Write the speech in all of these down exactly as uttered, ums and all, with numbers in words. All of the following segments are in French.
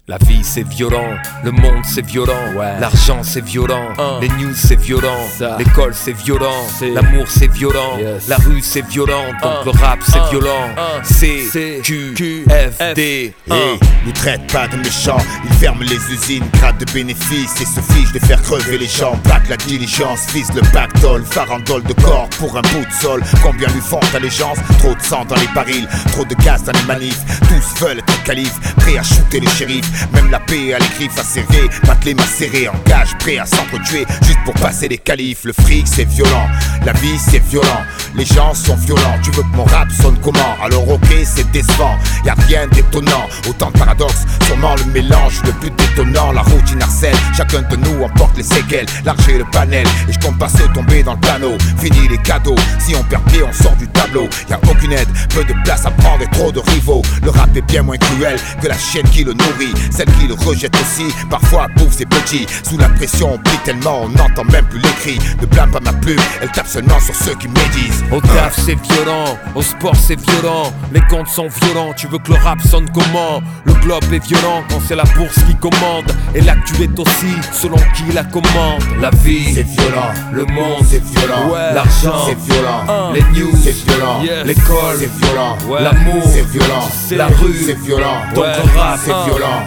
La vie c'est violent, le monde c'est violent, ouais. L'argent c'est violent, uh. les news c'est violent, l'école c'est violent, l'amour c'est violent, yes. La rue c'est violent, donc uh. le rap c'est uh. violent. uh. C, Q, F, D. uh. Hey, nous traite pas de méchants, ils ferment les usines, grattent de bénéfices et se fichent de faire crever les gens. Plaque la diligence, vise le pactole, farandole de corps pour un bout de sol. Combien lui font allégeance? Trop de sang dans les barils, trop de gaz dans les manifs. Tous veulent être calife, prêts à shooter le shérif. Même la paix a les griffes acérées, matelé macéré, engage prêt à s'entretuer juste pour passer les qualifs. Le fric c'est violent, la vie c'est violent, les gens sont violents. Tu veux que mon rap sonne comment? Alors ok c'est décevant, y'a rien d'étonnant. Autant de paradoxes, sûrement le mélange le plus détonnant. La routine harcèle, chacun de nous emporte les séquelles. L'argent et le panel, et je compte pas se tomber dans le panneau. Fini les cadeaux, si on perd pied on sort du tableau. Y'a aucune aide, peu de place à prendre et trop de rivaux. Le rap est bien moins cruel que la chienne qui le nourrit. Celle qui le rejette aussi, parfois bouffe ses petits. Sous la pression on plie tellement, on n'entend même plus les cris. Ne blâme pas ma plume, elle tape seulement sur ceux qui médisent. Au taf c'est violent, au sport c'est violent, les comptes sont violents. Tu veux que le rap sonne comment? Le globe est violent quand c'est la bourse qui commande, et l'actu est aussi selon qui la commande. La vie c'est violent, le monde c'est violent, ouais. L'argent c'est violent, uh. les news c'est violent, yes. L'école c'est violent, ouais. L'amour c'est violent, la rue c'est violent, donc ouais. Le rap c'est uh. violent.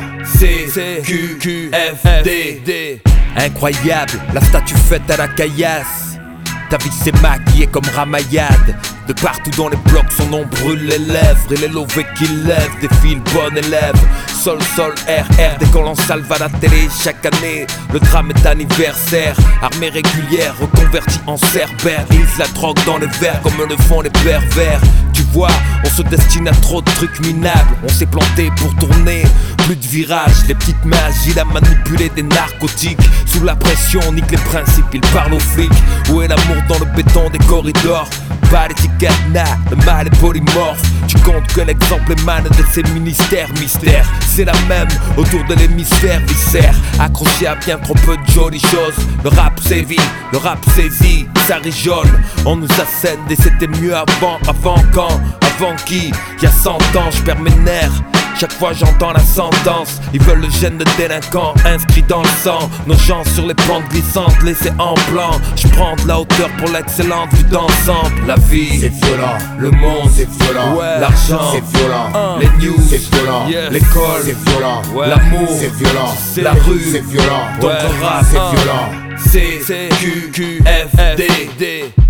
C, Q, Q, F, D, D. Incroyable, la statue faite à la caillasse. Ta vie s'est maquillée comme Ramayad. De partout dans les blocs, son nom brûle les lèvres. Et les lovés qui lèvent défilent bon élève. Sol, sol, R, R, dès qu'on l'en salve à la télé chaque année. Le drame est anniversaire. Armée régulière, reconvertie en cerbère. Ils la drogue dans les verres comme le font les pervers. Tu vois, on se destine à trop de trucs minables. On s'est planté pour tourner, plus de virages. Les petites mains agiles à manipuler des narcotiques. Sous la pression, on nique les principes, ils parlent aux flics. Où est l'amour dans le béton des corridors? Pas d'étiquette, nah, le mal est polymorphe. Tu comptes que l'exemple émane de ces ministères mystères. C'est la même autour de l'hémisphère viscère. Accroché à bien trop peu de jolies choses. Le rap sévit, le rap saisit, ça rigole. On nous assène et c'était mieux avant. Avant quand? Avant qui? Y'a cent ans, j'perds mes nerfs. Chaque fois j'entends la sentence. Ils veulent le gène de délinquant inscrit dans le sang. Nos gens sur les pentes glissantes laissés en plan. J'prends de la hauteur pour l'excellente vue d'ensemble. La vie c'est violent, le monde c'est violent, ouais. L'argent c'est violent, uh. les news c'est violent, yes. L'école c'est violent, ouais. L'amour c'est violent, la rue c'est violent, donc ouais. le rap c'est uh. violent. C, Q, Q, F, D, D.